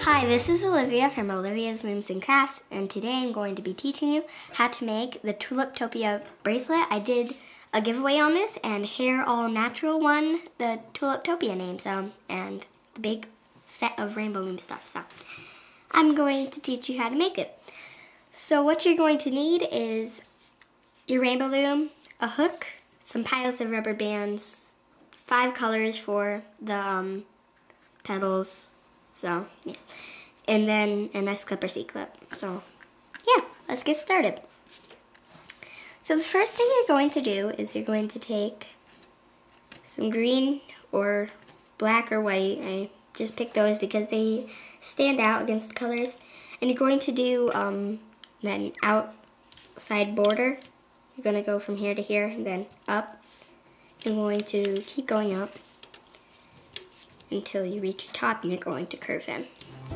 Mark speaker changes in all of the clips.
Speaker 1: Hi, this is Olivia from Olivia's Looms and Crafts, and today I'm going to be teaching you how to make the Tuliptopia bracelet. I did a giveaway on this, and Hair All Natural won the Tuliptopia name, and the big set of rainbow loom stuff. So I'm going to teach you how to make it. So what you're going to need is your rainbow loom, a hook, some piles of rubber bands, 5 colors for the petals. So, yeah. And then an S-clip or C-clip. So, yeah, let's get started. So the first thing you're going to do is you're going to take some green or black or white. I just picked those because they stand out against the colors. And you're going to do an outside border. You're going to go from here to here and then up. You're going to keep going up until you reach the top, and you're going to curve in.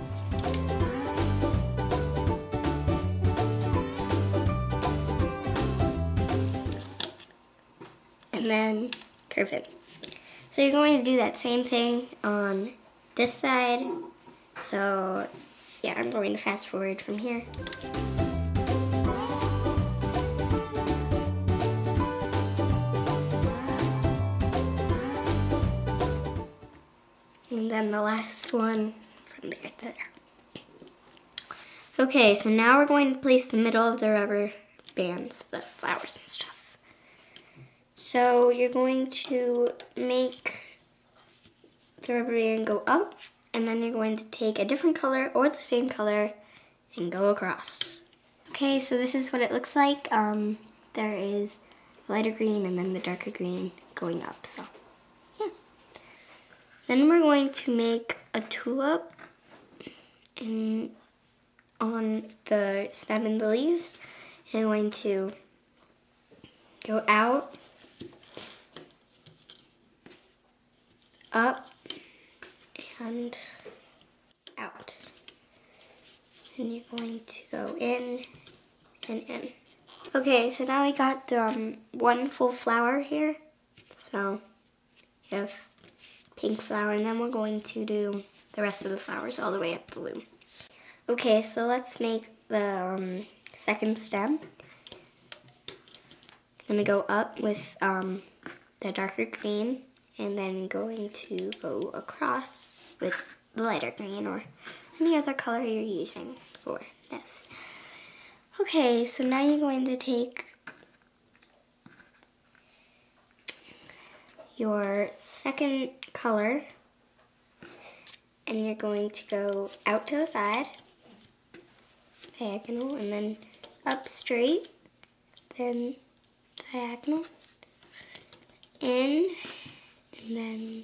Speaker 1: And then curve in. So you're going to do that same thing on this side. So yeah, I'm going to fast forward from here. And then the last one from there to there. Okay, so now we're going to place the middle of the rubber bands, the flowers and stuff. So you're going to make the rubber band go up, and then you're going to take a different color or the same color and go across. Okay, so this is what it looks like. There is the lighter green and then the darker green going up, so. Then we're going to make a tulip on the stem and the leaves. And I'm going to go out, up, and out. And you're going to go in and in. Okay, so now we got one full flower here. So you have pink flower, and then we're going to do the rest of the flowers all the way up the loom. Okay, so let's make the second stem. I'm gonna go up with the darker green, and then going to go across with the lighter green or any other color you're using for this. Okay, so now you're going to take your second color, and you're going to go out to the side, diagonal, and then up straight, then diagonal, in, and then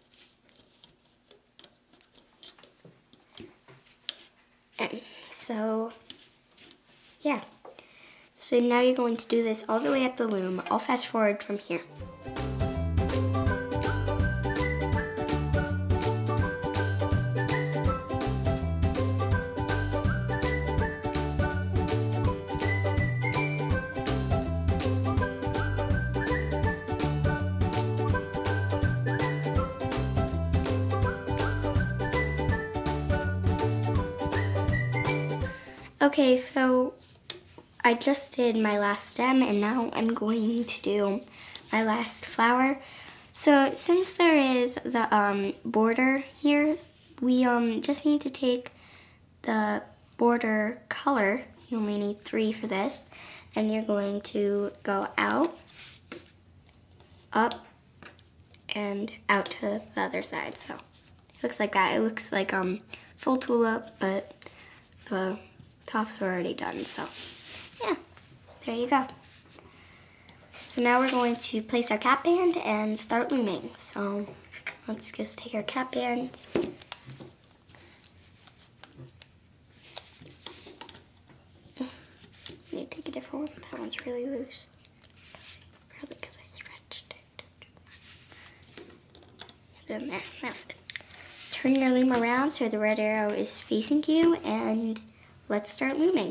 Speaker 1: in. So, yeah. So now you're going to do this all the way up the loom. I'll fast forward from here. Okay, so I just did my last stem, and now I'm going to do my last flower. So since there is the border here, we just need to take the border color. You only need 3 for this, and you're going to go out, up, and out to the other side. So it looks like that. It looks like full tulip, but the tops are already done, so yeah, there you go. So now we're going to place our cap band and start looming. So let's just take our cap band. I need to take a different one. That one's really loose. Probably because I stretched it. And then there, that fits. Turn your loom around so the red arrow is facing you, and let's start looming.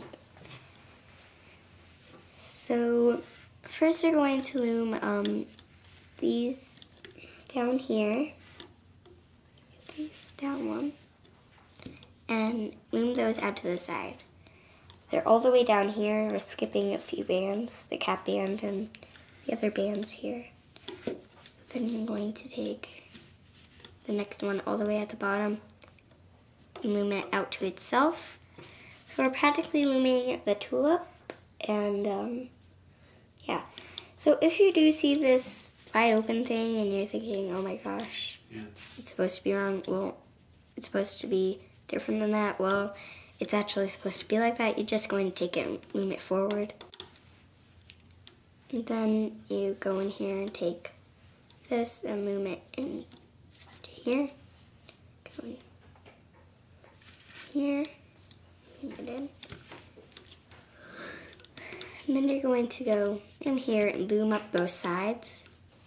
Speaker 1: So first you're going to loom these down here, these down one, and loom those out to the side. They're all the way down here. We're skipping a few bands, the cap band and the other bands here. So then you're going to take the next one all the way at the bottom and loom it out to itself. So we're practically looming the tulip, and yeah. So if you do see this wide open thing and you're thinking, oh my gosh, it's supposed to be wrong, well, it's supposed to be different than that, well, it's actually supposed to be like that. You're just going to take it and loom it forward. And then you go in here and take this and loom it in to here. Go in here, loom it in. And then you're going to go in here and loom up those sides.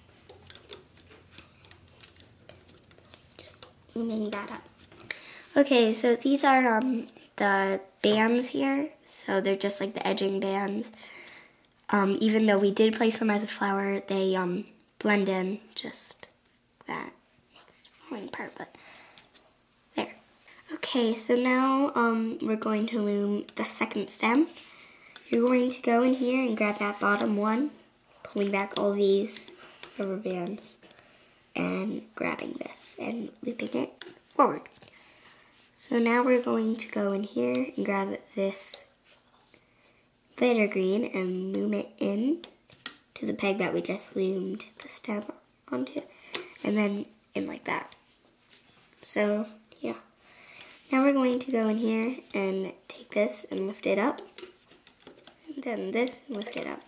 Speaker 1: Just looming that up. Okay, so these are the bands here. So they're just like the edging bands. Even though we did place them as a flower, they blend in just that. It's falling apart, but there. Okay, so now we're going to loom the second stem. You're going to go in here and grab that bottom one, pulling back all these rubber bands, and grabbing this and looping it forward. So now we're going to go in here and grab this glitter green and loom it in to the peg that we just loomed the stem onto, and then in like that. So yeah. Now we're going to go in here and take this and lift it up. Then this, and lift it up.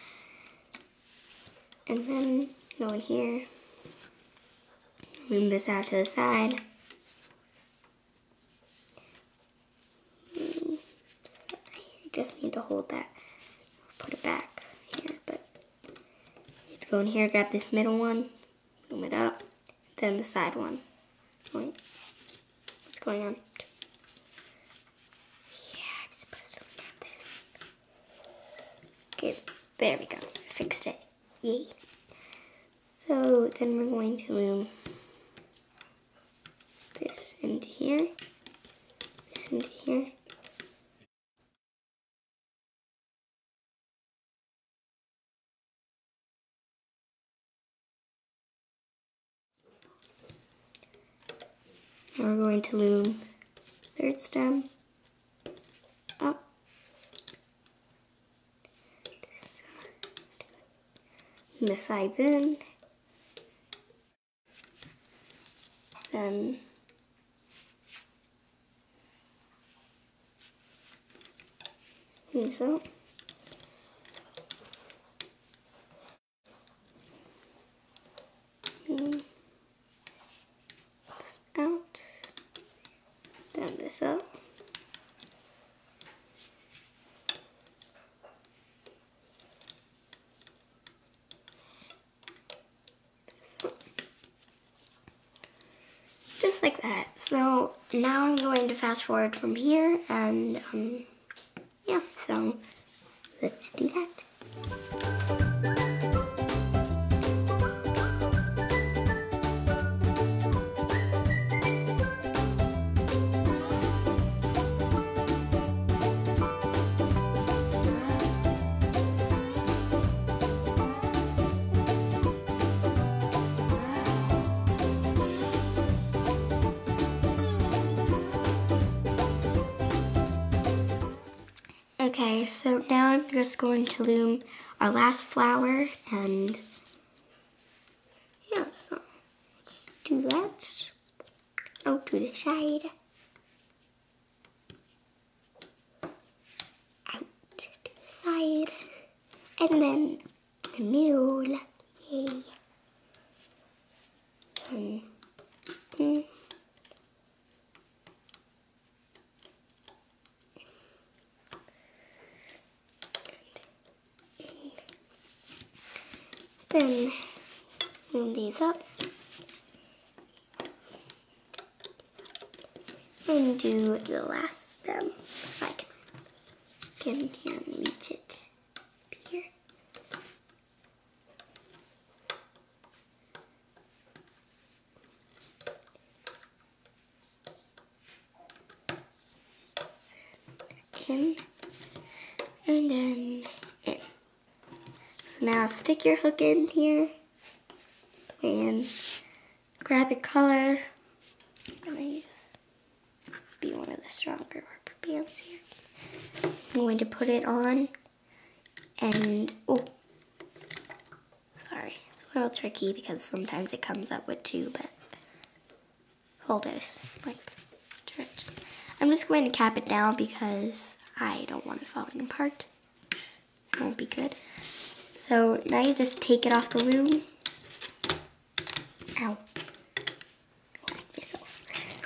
Speaker 1: And then go in here, loom this out to the side. Sorry, you just need to hold that. Put it back here, but you have to go in here, grab this middle one, loom it up, then the side one. Wait, what's going on? Okay, there we go. Fixed it. Yay. So then we're going to loom this into here, this into here. Now we're going to loom third stem up. The sides in, then this out, this out, then this up. Just like that. So now I'm going to fast forward from here, and yeah, so let's do that. Okay, so now I'm just going to loom our last flower, and yeah, so let's do that. Out to the side. Out to the side. And then the middle. Yay. And, then loom these up and do the last stem if I can reach it up here. and then in. So now stick your hook in here and grab a color. I'm gonna use be one of the stronger rubber bands here. I'm going to put it on and oh, sorry, it's a little tricky because sometimes it comes up with two, but hold this like stretch. I'm just going to cap it down because I don't want it falling apart. It won't be good. So now you just take it off the loom. Ow. Myself.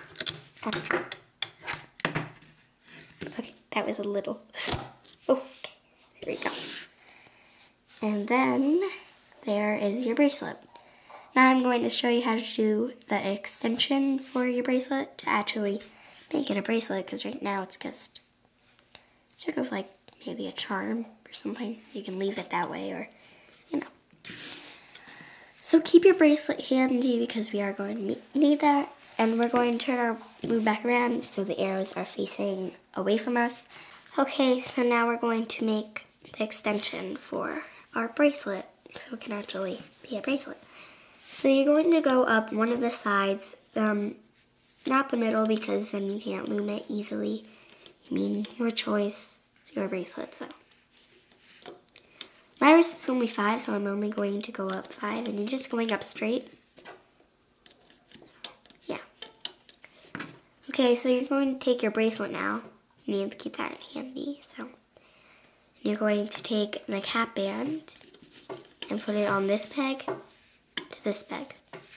Speaker 1: Okay, that was a little. Okay, there we go. And then there is your bracelet. Now I'm going to show you how to do the extension for your bracelet to actually make it a bracelet, because right now it's just sort of like maybe a charm or something. You can leave it that way, or you know. So keep your bracelet handy because we are going to need that. And we're going to turn our loom back around so the arrows are facing away from us. Okay, so now we're going to make the extension for our bracelet so it can actually be a bracelet. So you're going to go up one of the sides, not the middle because then you can't loom it easily. I mean, your choice, it's your bracelet, so. My wrist is only 5, so I'm only going to go up 5, and you're just going up straight. So, yeah. Okay, so you're going to take your bracelet now. You need to keep that handy, so. You're going to take the cap band and put it on this peg to this peg.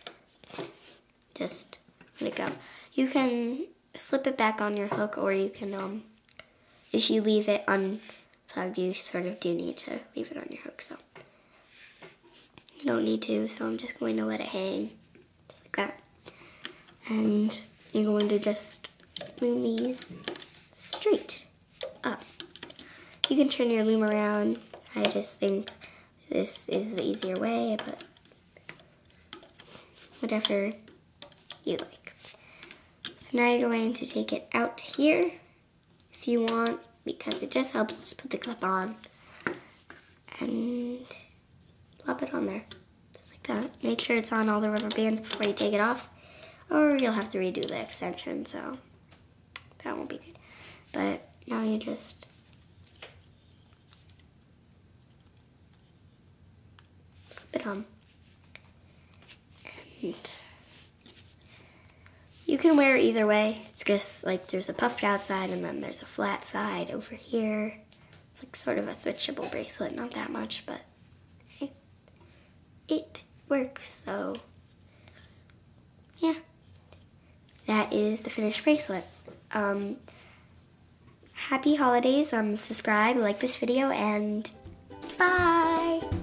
Speaker 1: Just let it go. You can slip it back on your hook, or you can, if you leave it unplugged, you sort of do need to leave it on your hook, so. You don't need to, so I'm just going to let it hang, just like that. And you're going to just loom these straight up. You can turn your loom around. I just think this is the easier way, but whatever you like. So now you're going to take it out here if you want, because it just helps put the clip on, and plop it on there, just like that. Make sure it's on all the rubber bands before you take it off, or you'll have to redo the extension, so that won't be good. But now you just slip it on. And you can wear it either way. It's just like there's a puffed out side and then there's a flat side over here. It's like sort of a switchable bracelet, not that much, but hey, it works, so yeah. That is the finished bracelet. Happy holidays, subscribe, like this video, and bye!